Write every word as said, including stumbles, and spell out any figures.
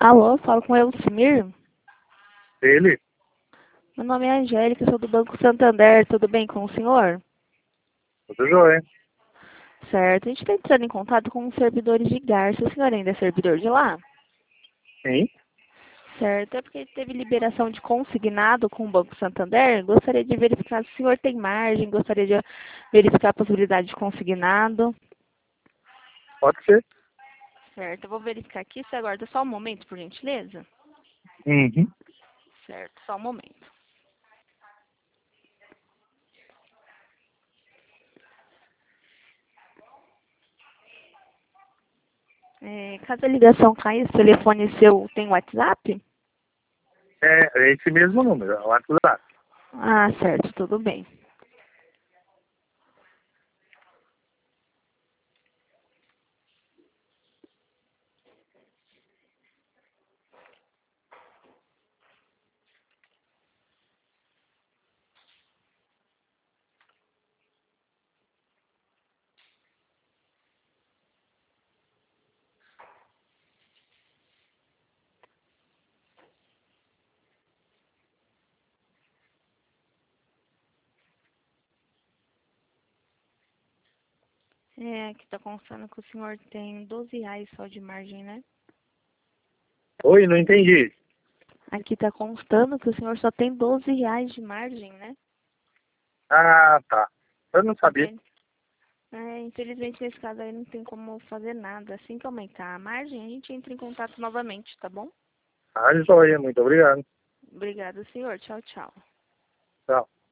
Alô, falo com o Elcimir. Ele? Meu nome é Angélica, sou do Banco Santander. Tudo bem com o senhor? Tudo jóia. Certo. A gente está entrando em contato com os servidores de Garça. O senhor ainda é servidor de lá? Sim. Certo. É porque teve liberação de consignado com o Banco Santander. Gostaria de verificar se o senhor tem margem. Gostaria de verificar a possibilidade de consignado. Pode ser. Certo. Eu vou verificar aqui. Você aguarda só um momento, por gentileza? Uhum. Certo. Só um momento. É, caso a ligação caia, esse telefone seu tem WhatsApp? É, é esse mesmo número, é o WhatsApp. Ah, certo. Tudo bem. É, aqui tá constando que o senhor tem doze reais só de margem, né? Oi, não entendi. Aqui tá constando que o senhor só tem doze reais de margem, né? Ah, tá. Eu não sabia. Entende? É, infelizmente, nesse caso aí não tem como fazer nada. Assim que aumentar a margem, a gente entra em contato novamente, tá bom? Ah, jóia, muito obrigado. Obrigada, senhor. Tchau, tchau. Tchau.